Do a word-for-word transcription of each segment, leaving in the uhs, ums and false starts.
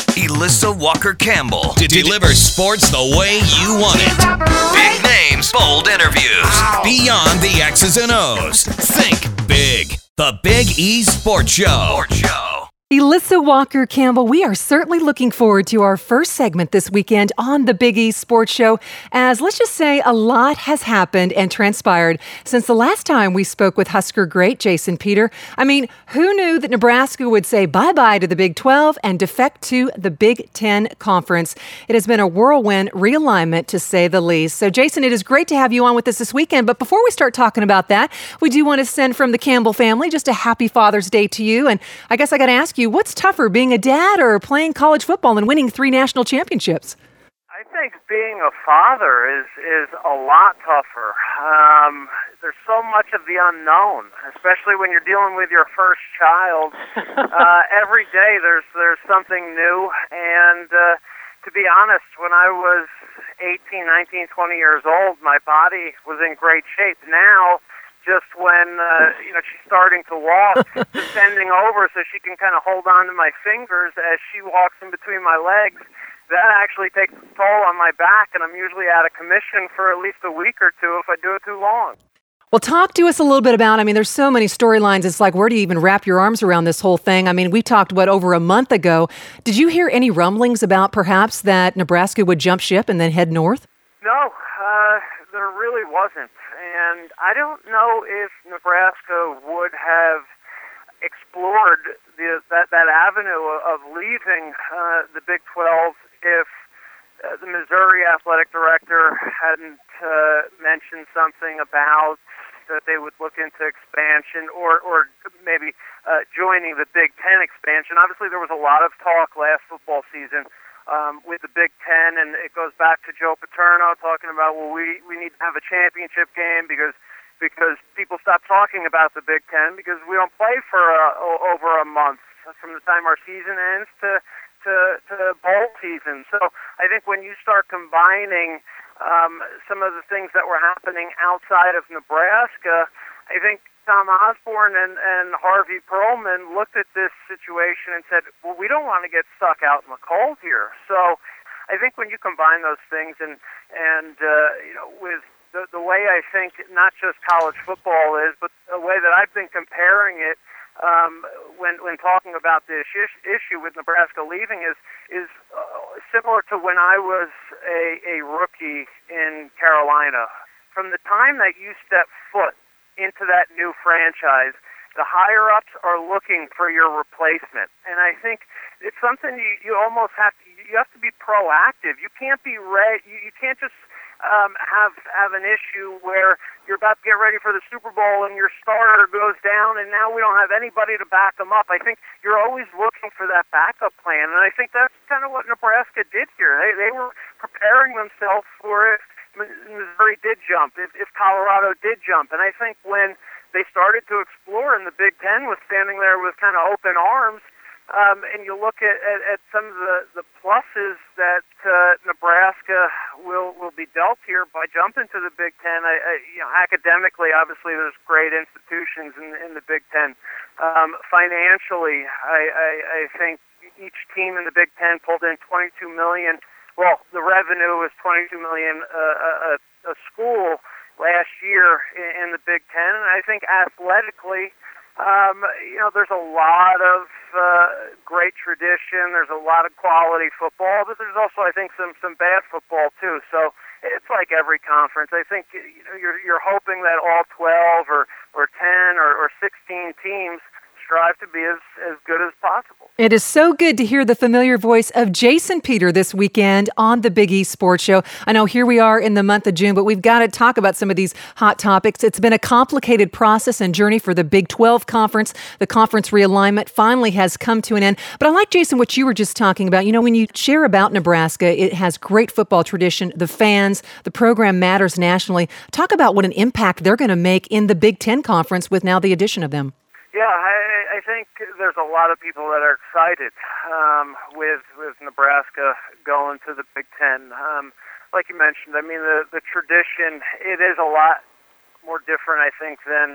Elissa Walker-Campbell to deliver sports the way you want it. Big names, bold interviews. Beyond the X's and O's. Think big. The Big E Sports Show. Sports Show. Elissa Walker-Campbell, we are certainly looking forward to our first segment this weekend on the Big E Sports Show, as let's just say a lot has happened and transpired since the last time we spoke with Husker great Jason Peter. I mean, who knew that Nebraska would say bye-bye to the Big twelve and defect to the Big Ten Conference? It has been a whirlwind realignment, to say the least. So, Jason, it is great to have you on with us this weekend, but before we start talking about that, we do want to send from the Campbell family just a happy Father's Day to you, and I guess I got to ask you, what's tougher, being a dad or playing college football and winning three national championships? I think being a father is is a lot tougher. Um, there's so much of the unknown, especially when you're dealing with your first child. uh, every day there's there's something new, and uh, to be honest, when I was eighteen, nineteen, twenty years old, my body was in great shape. Now, just when uh, you know she's starting to walk, just bending over so she can kind of hold on to my fingers as she walks in between my legs, that actually takes a toll on my back, and I'm usually out of commission for at least a week or two if I do it too long. Well, talk to us a little bit about, I mean, there's so many storylines. It's like, where do you even wrap your arms around this whole thing? I mean, we talked, what, over a month ago. Did you hear any rumblings about perhaps that Nebraska would jump ship and then head north? No, uh, there really wasn't. And I don't know if Nebraska would have explored the, that, that avenue of leaving uh, the Big twelve if uh, the Missouri athletic director hadn't uh, mentioned something about that they would look into expansion or, or maybe uh, joining the Big Ten expansion. Obviously, there was a lot of talk last football season Um, with the Big Ten, and it goes back to Joe Paterno talking about, well, we, we need to have a championship game because because people stop talking about the Big Ten because we don't play for uh, o- over a month from the time our season ends to, to, to bowl season. So I think when you start combining um, some of the things that were happening outside of Nebraska, I think Tom Osborne and, and Harvey Perlman looked at this situation and said, well, we don't want to get stuck out in the cold here. So I think when you combine those things and, and uh, you know, with the, the way I think not just college football is, but the way that I've been comparing it um, when, when talking about this issue with Nebraska leaving is, is uh, similar to when I was a, a rookie in Carolina. From the time that you step foot into that new franchise, the higher-ups are looking for your replacement. And I think it's something you, you almost have to, you have to be proactive. You can't be re- you, you can't just um, have have an issue where you're about to get ready for the Super Bowl and your starter goes down and now we don't have anybody to back them up. I think you're always looking for that backup plan, and I think that's kind of what Nebraska did here. They, they were preparing themselves for it. Missouri did jump, if, if Colorado did jump. And I think when they started to explore and the Big Ten was standing there with kind of open arms, um, and you look at, at, at some of the, the pluses that uh, Nebraska will, will be dealt here by jumping to the Big Ten. I, I, you know, academically, obviously, there's great institutions in, in the Big Ten. Um, financially, I, I, I think each team in the Big Ten pulled in twenty-two million dollars. Well, the revenue was twenty-two million dollars uh, a, a school last year in, in the Big Ten, and I think athletically, um, you know, there's a lot of uh, great tradition. There's a lot of quality football, but there's also, I think, some some bad football too. So it's like every conference. I think you know you're you're hoping that all twelve or or ten or, or sixteen teams strive to be as, as good as possible. It is so good to hear the familiar voice of Jason Peter this weekend on the Big E Sports Show. I know here we are in the month of June, but we've got to talk about some of these hot topics. It's been a complicated process and journey for the Big twelve Conference. The conference realignment finally has come to an end. But I like, Jason, what you were just talking about. You know, when you share about Nebraska, it has great football tradition, the fans, the program matters nationally. Talk about what an impact they're going to make in the Big Ten Conference with now the addition of them. Yeah, I, I think there's a lot of people that are excited um, with with Nebraska going to the Big Ten. Um, like you mentioned, I mean, the, the tradition, it is a lot more different, I think, than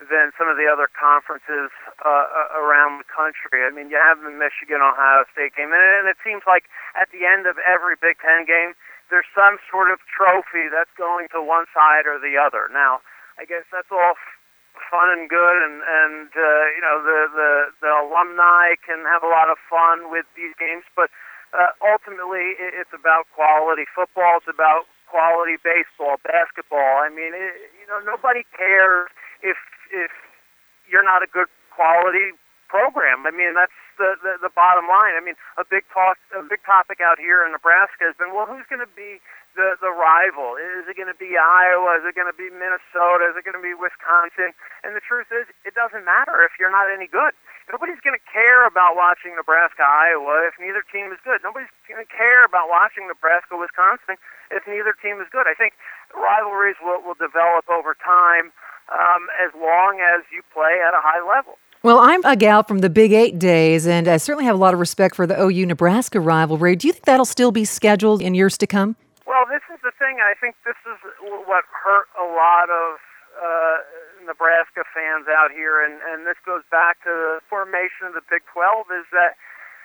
than some of the other conferences uh, around the country. I mean, you have the Michigan-Ohio State game, and it seems like at the end of every Big Ten game, there's some sort of trophy that's going to one side or the other. Now, I guess that's all fun and good, and, and uh, you know, the, the, the alumni can have a lot of fun with these games, but uh, ultimately it's about quality football, it's about quality baseball, basketball. I mean, it, you know, nobody cares if if you're not a good quality program. I mean, that's the, the, the bottom line. I mean, a big talk, a big topic out here in Nebraska has been, well, who's going to be the, the rival? Is it going to be Iowa? Is it going to be Minnesota? Is it going to be Wisconsin? And the truth is, it doesn't matter if you're not any good. Nobody's going to care about watching Nebraska-Iowa if neither team is good. Nobody's going to care about watching Nebraska-Wisconsin if neither team is good. I think rivalries will, will develop over time um, as long as you play at a high level. Well, I'm a gal from the Big Eight days, and I certainly have a lot of respect for the O U-Nebraska rivalry. Do you think that'll still be scheduled in years to come? Well, this is the thing. I think this is what hurt a lot of uh, Nebraska fans out here, and, and this goes back to the formation of the Big twelve, is that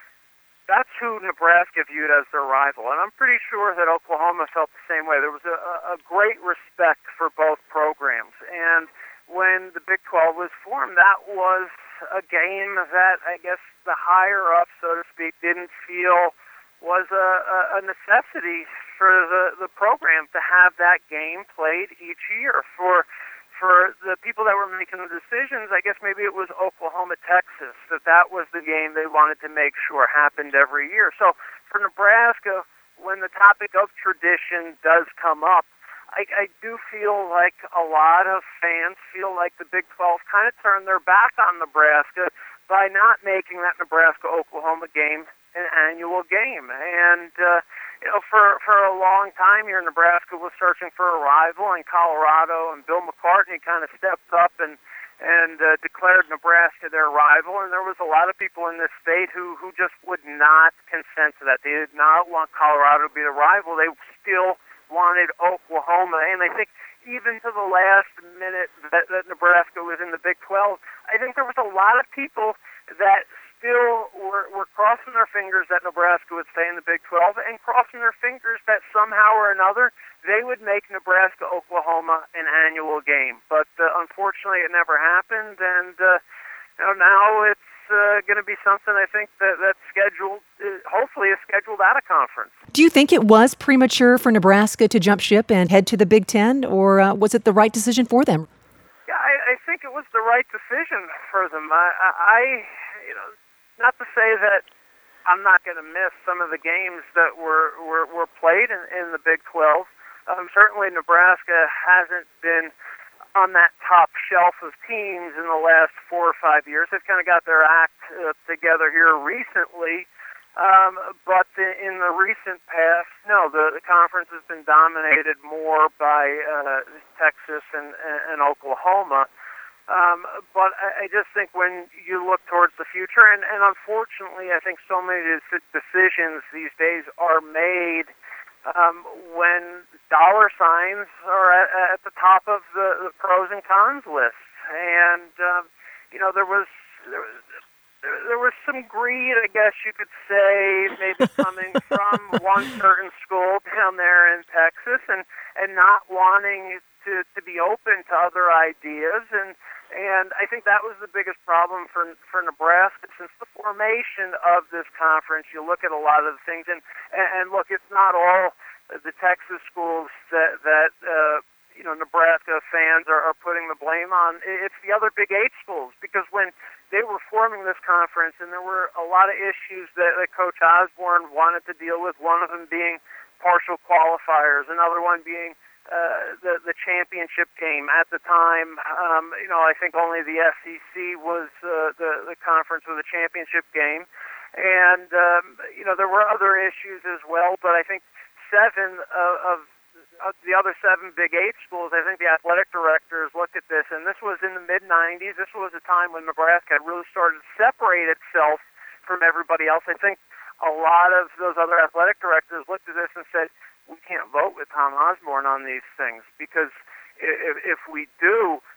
that's who Nebraska viewed as their rival. And I'm pretty sure that Oklahoma felt the same way. There was a, a great respect for both programs. And when the Big twelve was formed, that was a game that I guess the higher-up, so to speak, didn't feel was a, a necessity for the, the program to have that game played each year. For for the people that were making the decisions, I guess maybe it was Oklahoma, Texas, that that was the game they wanted to make sure happened every year. So for Nebraska, when the topic of tradition does come up, I, I do feel like a lot of fans feel like the Big twelve kind of turned their back on Nebraska by not making that Nebraska-Oklahoma game an annual game. And, uh, you know, for, for a long time here, Nebraska was searching for a rival in Colorado, and Bill McCartney kind of stepped up and, and uh, declared Nebraska their rival. And there was a lot of people in this state who, who just would not consent to that. They did not want Colorado to be the rival. They still wanted Oklahoma. And I think even to the last minute that, that Nebraska was in the Big twelve, I think there was a lot of people that still were, were crossing their fingers that Nebraska would stay in the Big twelve, and crossing their fingers that somehow or another they would make Nebraska-Oklahoma an annual game. But uh, unfortunately, it never happened, and uh, you know, now it's uh, going to be something I think that, that's scheduled, uh, hopefully is scheduled at a conference. Do you think it was premature for Nebraska to jump ship and head to the Big Ten, or uh, was it the right decision for them? Yeah, I, I think it was the right decision for them. I, I you know, not to say that I'm not going to miss some of the games that were were, were played in, in the Big twelve. Um, certainly, Nebraska hasn't been on that top shelf of teams in the last four or five years. They've kind of got their act uh, together here recently. Um, but in the recent past, no, the, the conference has been dominated more by uh, Texas and, and Oklahoma. Um, but I, I just think when you look towards the future, and, and unfortunately I think so many decisions these days are made um, when dollar signs are at, at the top of the, the pros and cons list. And, um, you know, there was... There was There was some greed, I guess you could say, maybe coming from one certain school down there in Texas, and, and not wanting to, to be open to other ideas. And and I think that was the biggest problem for for Nebraska since the formation of this conference. You look at a lot of the things, and, and, and look, it's not all the Texas schools that, that uh, you know, Nebraska fans are, are putting the blame on. It's the other Big Eight schools, because when they were forming this conference, and there were a lot of issues that, that Coach Osborne wanted to deal with, one of them being partial qualifiers, another one being uh, the, the championship game. At the time, um, you know, I think only the S E C was uh, the, the conference with a championship game. And, um, you know, there were other issues as well, but I think seven of, of Uh, the other seven Big Eight schools, I think the athletic directors looked at this, and this was in the mid nineties. This was a time when Nebraska had really started to separate itself from everybody else. I think a lot of those other athletic directors looked at this and said, we can't vote with Tom Osborne on these things, because if, if we do,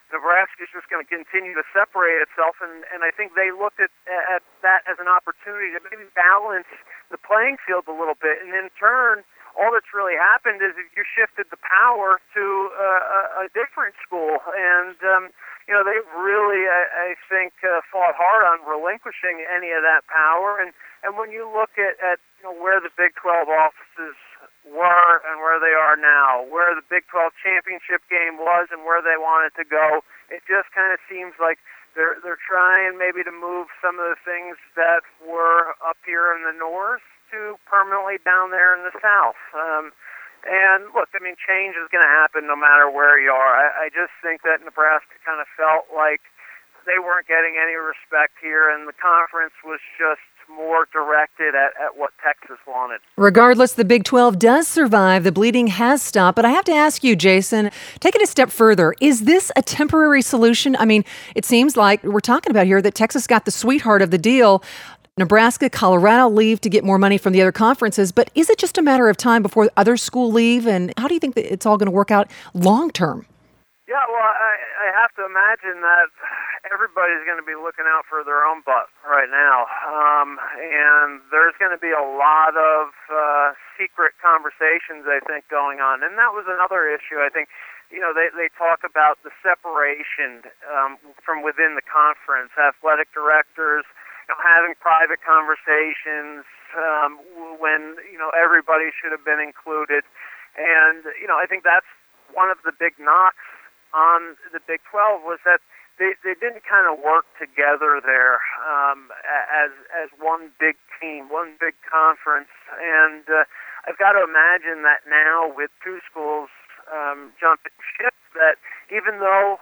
Nebraska's just going to continue to separate itself, and, and I think they looked at, at that as an opportunity to maybe balance the playing field a little bit, and in turn, all that's really happened is you shifted the power to uh, a, a different school, and um, you know they really, I, I think, uh, fought hard on relinquishing any of that power, and, and when you look at, at you know where the Big twelve offices were and where they are now, where the Big twelve championship game was and where they wanted to go, it just kind of seems like they're they're trying maybe to move some of the things that were up here in the north to permanently down there in the south. Um, and look, I mean, change is going to happen no matter where you are. I, I just think that Nebraska kind of felt like they weren't getting any respect here, and the conference was just more directed at, at what Texas wanted. Regardless, the Big twelve does survive. The bleeding has stopped. But I have to ask you, Jason, take it a step further. Is this a temporary solution? I mean, it seems like we're talking about here that Texas got the sweetheart of the deal. Nebraska, Colorado leave to get more money from the other conferences. But is it just a matter of time before other schools leave? And how do you think that it's all going to work out long term? Yeah, well, I, I have to imagine that everybody's going to be looking out for their own butt right now. Um, and there's going to be a lot of uh, secret conversations, I think, going on. And that was another issue, I think. You know, they, they talk about the separation um, from within the conference, athletic directors, you know, having private conversations um, when, you know, everybody should have been included. And, you know, I think that's one of the big knocks on the Big twelve was that they, they didn't kind of work together there um, as as one big team, one big conference. And uh, I've got to imagine that now with two schools um, jumping ship, that even though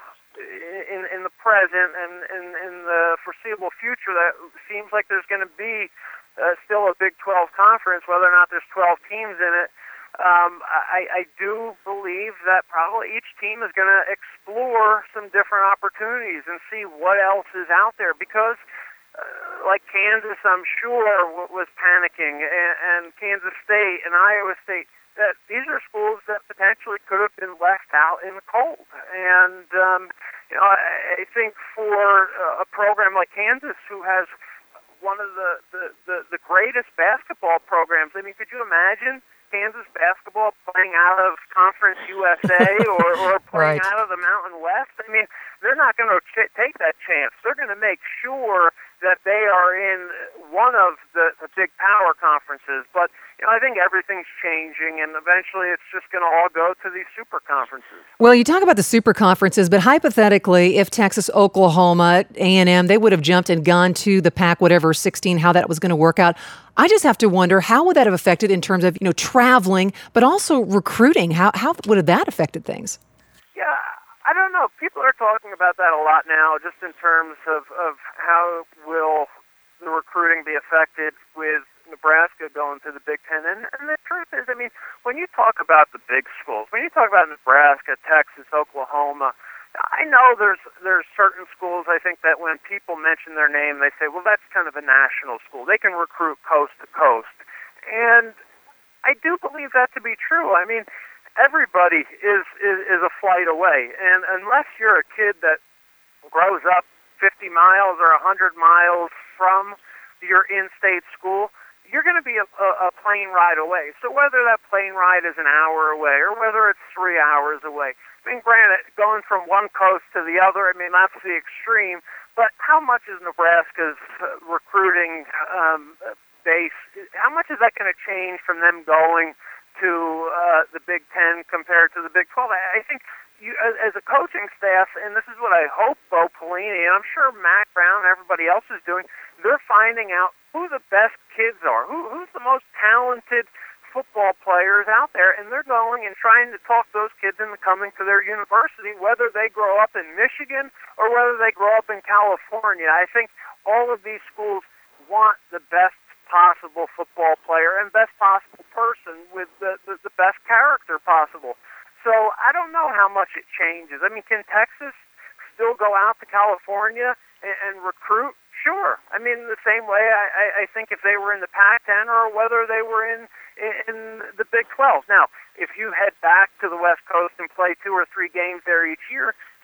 in in the present and in, in the foreseeable future, that seems like there's going to be uh, still a Big twelve conference, whether or not there's twelve teams in it. Um, I, I do believe that probably each team is going to explore some different opportunities and see what else is out there because, uh, like Kansas, I'm sure, w- was panicking, and, and Kansas State and Iowa State, that these are schools that potentially could have been left out in the cold. And, um, you know, I, I think for a program like Kansas, who has one of the, the, the, the greatest basketball programs, I mean, could you imagine Kansas basketball playing out of Conference U S A or, or playing right. out of the Mountain West? I mean, they're not going to ch- take that chance. They're going to make sure that they are in one of the, the big power conferences. But, you know, I think everything's changing, and eventually it's just going to all go to these super conferences. Well, you talk about the super conferences, but hypothetically, if Texas, Oklahoma, A and M, they would have jumped and gone to the Pac, whatever, sixteen, how that was going to work out. I just have to wonder, how would that have affected in terms of, you know, traveling, but also recruiting? How how would have that affected things? Yeah, I don't know. People are talking about that a lot now, just in terms of, of how will the recruiting be affected with Nebraska going to the Big Ten. And, and the truth is, I mean, when you talk about the big schools, when you talk about Nebraska, Texas, Oklahoma, I know there's there's certain schools, I think, that when people mention their name, they say, well, that's kind of a national school. They can recruit coast to coast. And I do believe that to be true. I mean, everybody is, is, is a flight away. And unless you're a kid that grows up fifty miles or one hundred miles from your in-state school, you're going to be a, a, a plane ride away. So whether that plane ride is an hour away or whether it's three hours away, I mean, granted, going from one coast to the other, I mean, that's the extreme, but how much is Nebraska's uh, recruiting um, base, how much is that going to change from them going to uh, the Big Ten compared to the Big twelve? I, I think you, as, as a coaching staff, and this is what I hope Bo Pelini, and I'm sure Mac Brown and everybody else is doing, they're finding out who the best kids are, who, who's the most talented football players out there, and they're going and trying to talk those kids into coming to their university, whether they grow up in Michigan or whether they grow up in California. I think all of these schools want the best possible football player and best possible person with the, the, the best character possible. So I don't know how much it changes. I mean, can Texas still go out to California and, and recruit? Sure. I mean, the same way I, I, I think if they were in the Pac ten or whether they were in, in the Big twelve. Now, if you head back to the West Coast and play two or three games there each year,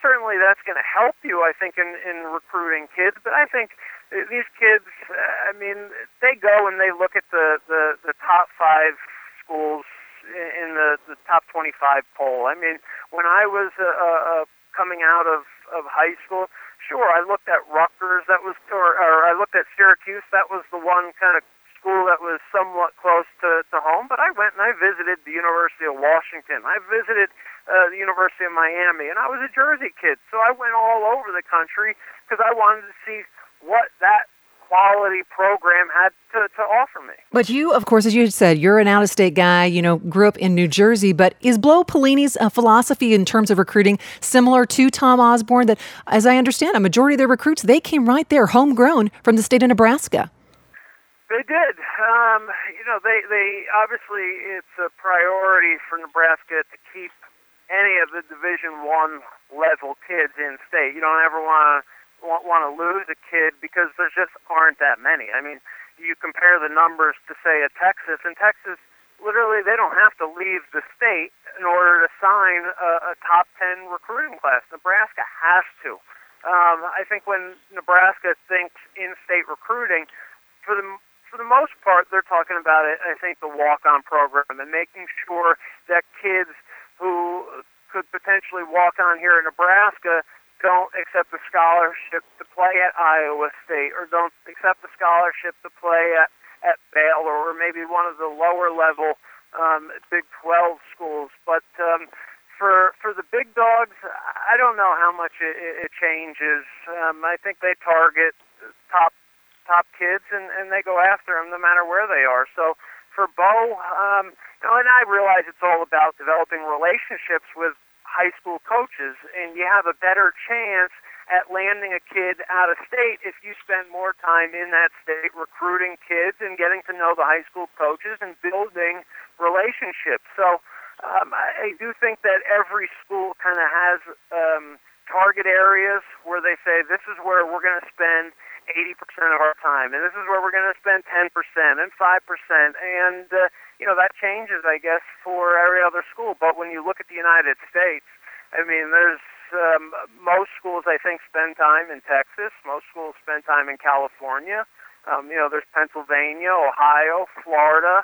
certainly that's going to help you, I think, in, in recruiting kids. But I think these kids, uh, I mean, they go and they look at the, the, the top five schools in the, the top twenty-five poll. I mean, when I was uh, uh, coming out of, of high school, sure, I looked at Rutgers, that was, or, or I looked at Syracuse, that was the one kind of school that was somewhat close to, to home, but I went and I visited the University of Washington. I visited uh, the University of Miami, and I was a Jersey kid, so I went all over the country because I wanted to see what that quality program had to, to offer me. But you, of course, as you said, you're an out-of-state guy, you know, grew up in New Jersey, but is Bo Pelini's uh, philosophy in terms of recruiting similar to Tom Osborne, that, as I understand, a majority of their recruits, they came right there, homegrown from the state of Nebraska? They did. Um, you know, they, they obviously, it's a priority for Nebraska to keep any of the Division One level kids in state. You don't ever want to want, want to lose a kid because there just aren't that many. I mean, you compare the numbers to, say, a Texas. In Texas, literally, they don't have to leave the state in order to sign a, a top ten recruiting class. Nebraska has to. Um, I think when Nebraska thinks in-state recruiting, for the for the most part, they're talking about it, I think, the walk-on program and making sure that kids who could potentially walk on here in Nebraska don't accept a scholarship to play at Iowa State, or don't accept a scholarship to play at, at Baylor, or maybe one of the lower level um, Big twelve schools. But um, for for the big dogs, I don't know how much it, it changes. Um, I think they target top top kids, and, and they go after them no matter where they are. So for Bo, um, you know, and I realize it's all about developing relationships with high school coaches, and you have a better chance at landing a kid out of state if you spend more time in that state recruiting kids and getting to know the high school coaches and building relationships. So um, I, I do think that every school kind of has um, target areas where they say, this is where we're going to spend eighty percent of our time, and this is where we're going to spend ten percent and five percent, and uh, you know, that changes, I guess, for every other school. But when you look at the United States, I mean, there's um, most schools, I think, spend time in Texas. Most schools spend time in California. Um, you know, there's Pennsylvania, Ohio, Florida,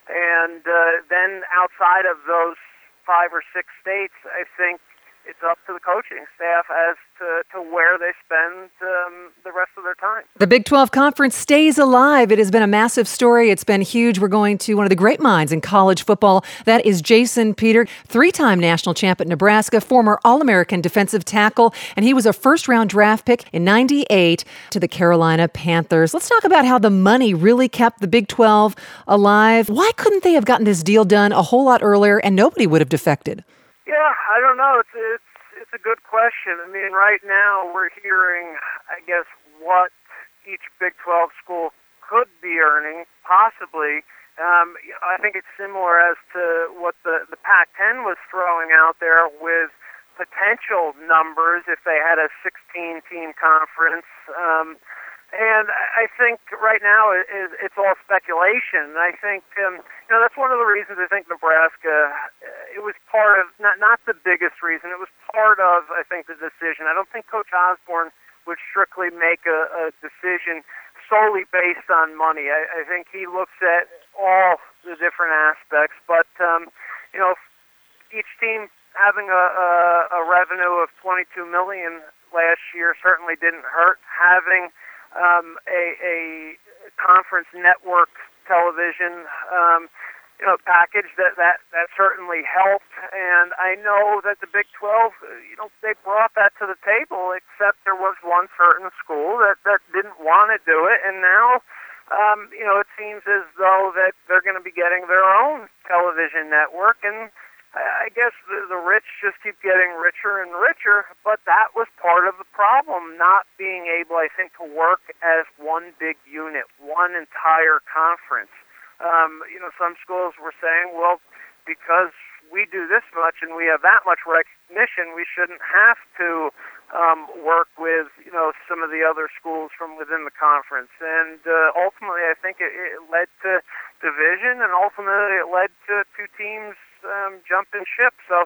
and uh, then outside of those five or six states, I think it's up to the coaching staff as to, to where they spend um, the rest of their time. The Big twelve Conference stays alive. It has been a massive story. It's been huge. We're going to one of the great minds in college football. That is Jason Peter, three-time national champ at Nebraska, former All-American defensive tackle, and he was a first-round draft pick in ninety-eight to the Carolina Panthers. Let's talk about how the money really kept the Big twelve alive. Why couldn't they have gotten this deal done a whole lot earlier and nobody would have defected? Yeah, I don't know. It's it's it's a good question. I mean, right now we're hearing, I guess, what each Big twelve school could be earning, possibly. Um, I think it's similar as to what the the Pac ten was throwing out there with potential numbers if they had a sixteen-team conference. Um, And I think right now it, it's all speculation. I think, um, you know, that's one of the reasons I think Nebraska, it was part of, not not the biggest reason, it was part of, I think, the decision. I don't think Coach Osborne would strictly make a, a decision solely based on money. I, I think he looks at all the different aspects. But, um, you know, each team having a, a, a revenue of twenty-two million dollars last year certainly didn't hurt. Having Um, a, a conference network television, um, you know, package that, that, that certainly helped. And I know that the Big twelve, you know, they brought that to the table, except there was one certain school that, that didn't want to do it. And now, um, you know, it seems as though that they're going to be getting their own television network. And I guess the, the rich just keep getting richer and richer, but that was part of the problem, not being able, I think, to work as one big unit, one entire conference. Um, you know, some schools were saying, well, because we do this much and we have that much recognition, we shouldn't have to um, work with, you know, some of the other schools from within the conference. And uh, ultimately, I think it, it led to division, and ultimately it led to two teams Um, jumping ship. So,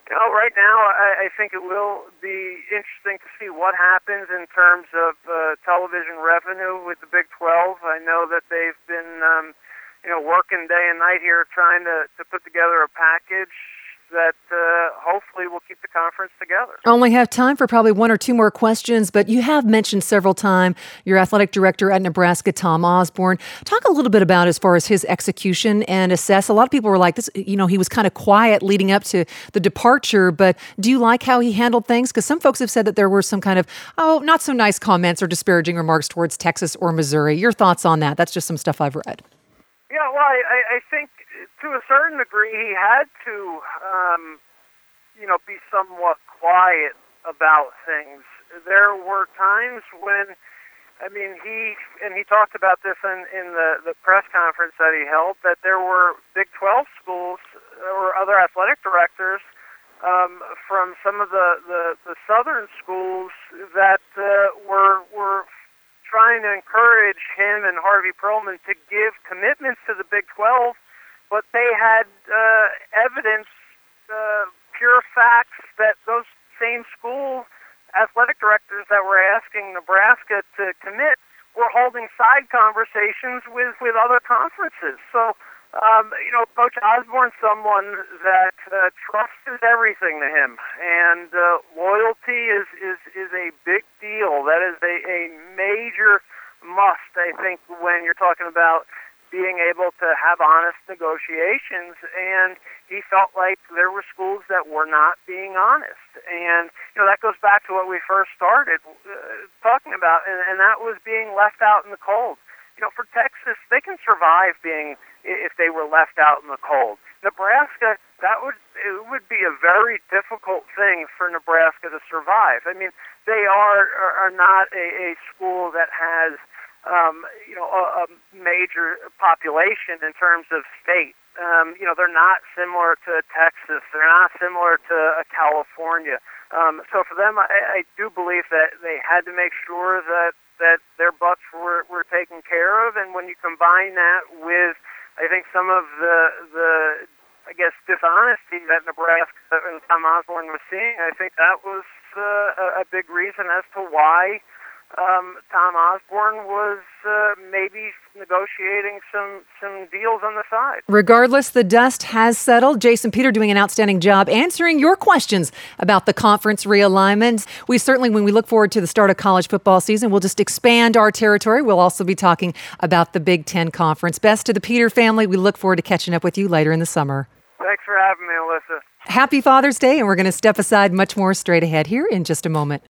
You know, right now, I, I think it will be interesting to see what happens in terms of uh, television revenue with the Big twelve. I know that they've been, um, you know, working day and night here trying to, to put together a package that uh, hopefully will keep the conference together. I only have time for probably one or two more questions, but you have mentioned several times your athletic director at Nebraska, Tom Osborne. Talk a little bit about as far as his execution and assess. A lot of people were like, "This, you know, he was kind of quiet leading up to the departure," but do you like how he handled things? Because some folks have said that there were some kind of, oh, not so nice comments or disparaging remarks towards Texas or Missouri. Your thoughts on that? That's just some stuff I've read. Yeah, well, I, I think to a certain degree he had to, um, you know, be somewhat quiet about things. There were times when, I mean, he, and he talked about this in, in the, the press conference that he held, that there were Big twelve schools or other athletic directors um, from some of the, the, the southern schools that uh, were were trying to encourage him and Harvey Perlman to give commitments to the Big twelve, but they had uh, evidence, uh, pure facts, that those same school athletic directors that were asking Nebraska to commit were holding side conversations with, with other conferences. So, um, you know, Coach Osborne's someone that uh, trust is everything to him, and uh, loyalty is, is, is a big deal. That is a, a major must, I think, when you're talking about being able to have honest negotiations, and he felt like there were schools that were not being honest. And, you know, that goes back to what we first started uh, talking about, and, and that was being left out in the cold. You know, for Texas, they can survive being, if they were left out in the cold. Nebraska, that would, it would be a very difficult thing for Nebraska to survive. I mean, they are, are, are not a, a school that has, um, you know, a, a major population in terms of state. Um, you know, they're not similar to Texas. They're not similar to uh, California. Um, so for them, I, I do believe that they had to make sure that that their butts were, were taken care of, and when you combine that with, I think, some of the, the I guess, dishonesty that Nebraska and Tom Osborne was seeing, I think that was uh, a big reason as to why um, Tom Osborne was uh, maybe negotiating some, some deals on the side. Regardless, the dust has settled. Jason Peter doing an outstanding job answering your questions about the conference realignment. We certainly, when we look forward to the start of college football season, we'll just expand our territory. We'll also be talking about the Big Ten Conference. Best to the Peter family. We look forward to catching up with you later in the summer. Thanks for having me, Alyssa. Happy Father's Day, and we're going to step aside much more straight ahead here in just a moment.